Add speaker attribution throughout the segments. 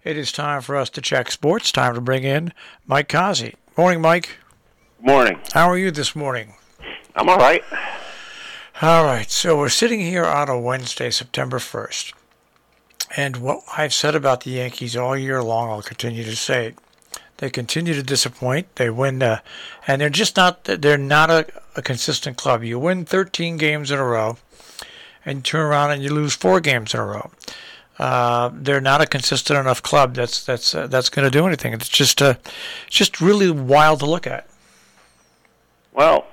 Speaker 1: It is time for us to check sports. Time to bring in Mike Kazi. Morning, Mike.
Speaker 2: Morning.
Speaker 1: How are you this morning?
Speaker 2: I'm all right.
Speaker 1: All right, so we're sitting here on a Wednesday, September 1st. And what I've said about the Yankees all year long, I'll continue to say it. They continue to disappoint. They win, and they're just not. They're not a consistent club. You win 13 games in a row, and you turn around and you lose 4 games in a row. They're not a consistent enough club that's going to do anything. It's just really wild to look at.
Speaker 2: Well,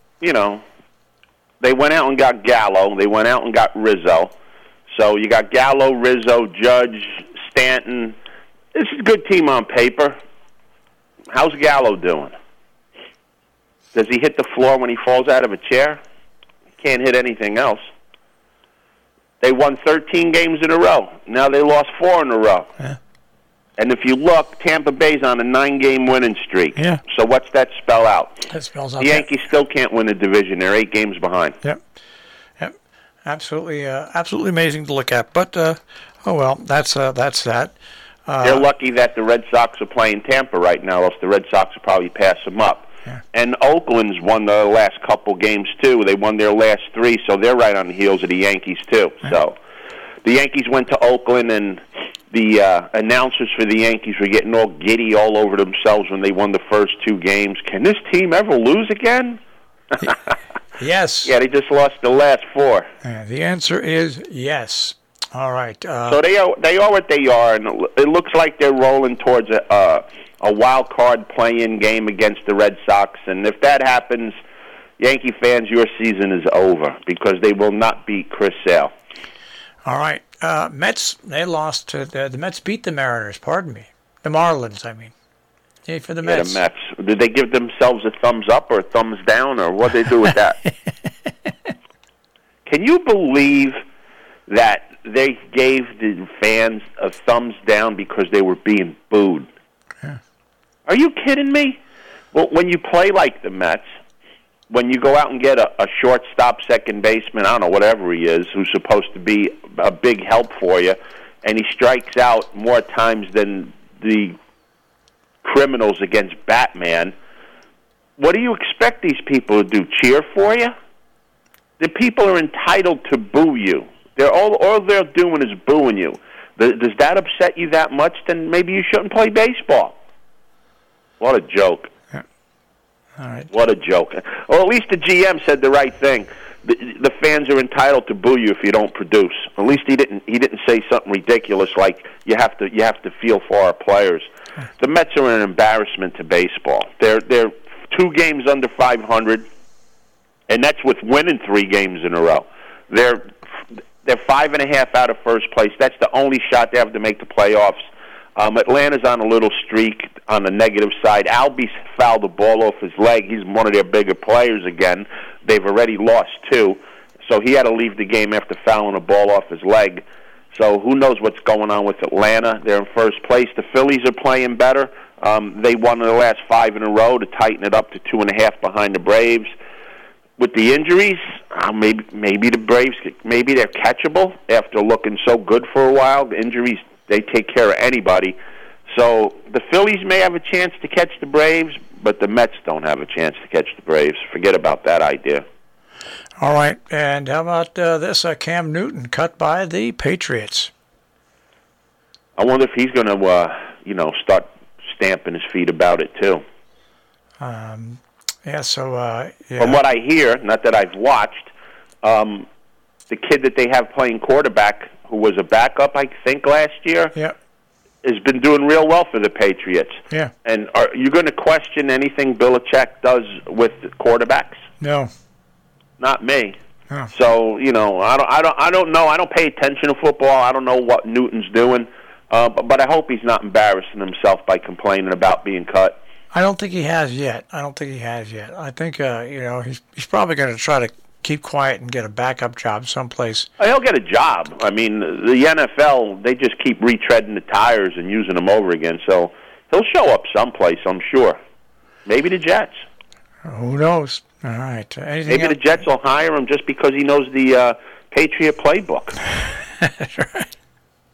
Speaker 2: they went out and got Gallo. They went out and got Rizzo. So you got Gallo, Rizzo, Judge, Stanton. This is a good team on paper. How's Gallo doing? Does he hit the floor when he falls out of a chair? He can't hit anything else. They won 13 games in a row. Now they lost 4 in a row.
Speaker 1: Yeah.
Speaker 2: And if you look, Tampa Bay's on a 9-game winning streak.
Speaker 1: Yeah.
Speaker 2: So what's that spell out?
Speaker 1: That spells out
Speaker 2: the Yankees still can't win the division. They're 8 games behind.
Speaker 1: Yep. Absolutely amazing to look at. But oh well, that's that.
Speaker 2: They're lucky that the Red Sox are playing Tampa right now, else the Red Sox will probably pass them up.
Speaker 1: Yeah.
Speaker 2: And Oakland's won the last couple games too. They won their last 3, so they're right on the heels of the Yankees too.
Speaker 1: Yeah.
Speaker 2: So the Yankees went to Oakland, and the announcers for the Yankees were getting all giddy all over themselves when they won the first 2 games. Can this team ever lose again?
Speaker 1: Yes.
Speaker 2: Yeah, they just lost the last 4.
Speaker 1: The answer is yes. All right.
Speaker 2: So they are what they are, and it looks like they're rolling towards a wild card play-in game against the Red Sox. And if that happens, Yankee fans, your season is over because they will not beat Chris Sale.
Speaker 1: All right. Mets, they lost to the Mets beat the Mariners. Pardon me, the Marlins. I mean, yeah, for the Mets.
Speaker 2: The Mets. Did they give themselves a thumbs up or a thumbs down, or what did they do with that? Can you believe that they gave the fans a thumbs down because they were being booed?
Speaker 1: Yeah.
Speaker 2: Are you kidding me? Well, when you play like the Mets, when you go out and get a shortstop, second baseman, I don't know, whatever he is, who's supposed to be a big help for you, and he strikes out more times than the criminals against Batman, what do you expect these people to do? Cheer for you? The people are entitled to boo you. All they're doing is booing you. Does that upset you that much? Then maybe you shouldn't play baseball. What a joke.
Speaker 1: Yeah. All right.
Speaker 2: What a joke. Well, at least the GM said the right thing. The fans are entitled to boo you if you don't produce. At least he didn't say something ridiculous like you have to feel for our players. The Mets are an embarrassment to baseball. They're 2 games under 500, and that's with winning 3 games in a row. They're 5.5 out of first place. That's the only shot they have to make the playoffs. Atlanta's on a little streak on the negative side. Albies fouled the ball off his leg. He's one of their bigger players again. They've already lost 2, so he had to leave the game after fouling a ball off his leg. So who knows what's going on with Atlanta? They're in first place. The Phillies are playing better. They won the last 5 in a row to tighten it up to 2.5 behind the Braves. With the injuries, maybe the Braves, maybe they're catchable after looking so good for a while. The injuries, they take care of anybody. So the Phillies may have a chance to catch the Braves, but the Mets don't have a chance to catch the Braves. Forget about that idea.
Speaker 1: All right, and how about this? Cam Newton cut by the Patriots.
Speaker 2: I wonder if he's going to, start stamping his feet about it too.
Speaker 1: Yeah. So yeah.
Speaker 2: From what I hear, not that I've watched, the kid that they have playing quarterback, who was a backup, I think, last year, has been doing real well for the Patriots.
Speaker 1: Yeah.
Speaker 2: And are you going to question anything Belichick does with quarterbacks?
Speaker 1: No.
Speaker 2: Not me.
Speaker 1: Oh.
Speaker 2: So I don't know. I don't pay attention to football. I don't know what Newton's doing, but I hope he's not embarrassing himself by complaining about being cut.
Speaker 1: I don't think he has yet. I think he's probably going to try to keep quiet and get a backup job someplace.
Speaker 2: He'll get a job. I mean, the NFL, they just keep retreading the tires and using them over again. So he'll show up someplace, I'm sure. Maybe the Jets.
Speaker 1: Who knows? All right.
Speaker 2: Maybe the Jets will hire him just because he knows the Patriot playbook.
Speaker 1: That's right.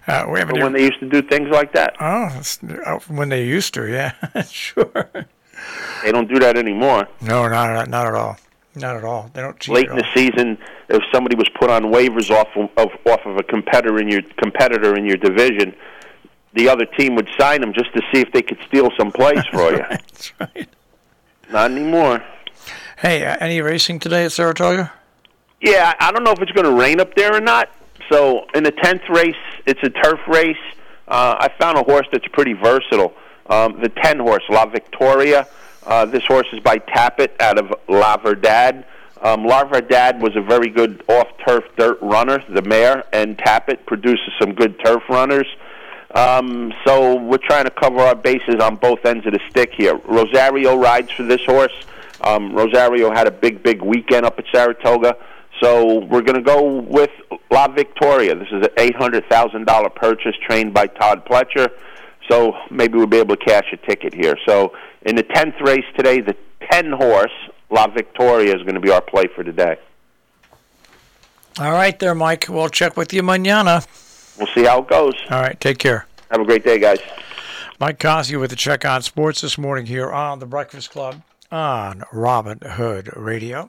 Speaker 2: when they used to do things like that.
Speaker 1: When they used to, yeah, sure.
Speaker 2: They don't do that anymore.
Speaker 1: No, not at all. Not at all. They don't cheat.
Speaker 2: Late in the season, if somebody was put on waivers off of a competitor in your division, the other team would sign them just to see if they could steal some plays for you.
Speaker 1: That's right.
Speaker 2: Not anymore.
Speaker 1: Hey, any racing today at Saratoga?
Speaker 2: Yeah, I don't know if it's going to rain up there or not. So in the 10th race, it's a turf race. I found a horse that's pretty versatile. The 10 horse, La Victoria. This horse is by Tappet out of La Verdad. La Verdad was a very good off-turf dirt runner, the mare, and Tappet produces some good turf runners. So we're trying to cover our bases on both ends of the stick here. Rosario rides for this horse. Rosario had a big weekend up at Saratoga. So we're going to go with La Victoria. This is an $800,000 purchase trained by Todd Pletcher. So maybe we'll be able to cash a ticket here. So in the 10th race today, the 10 horse, La Victoria, is going to be our play for today.
Speaker 1: All right there, Mike. We'll check with you mañana.
Speaker 2: We'll see how it goes.
Speaker 1: All right, take care.
Speaker 2: Have a great day, guys.
Speaker 1: Mike Cossey with the Check on Sports this morning here on The Breakfast Club on Robin Hood Radio.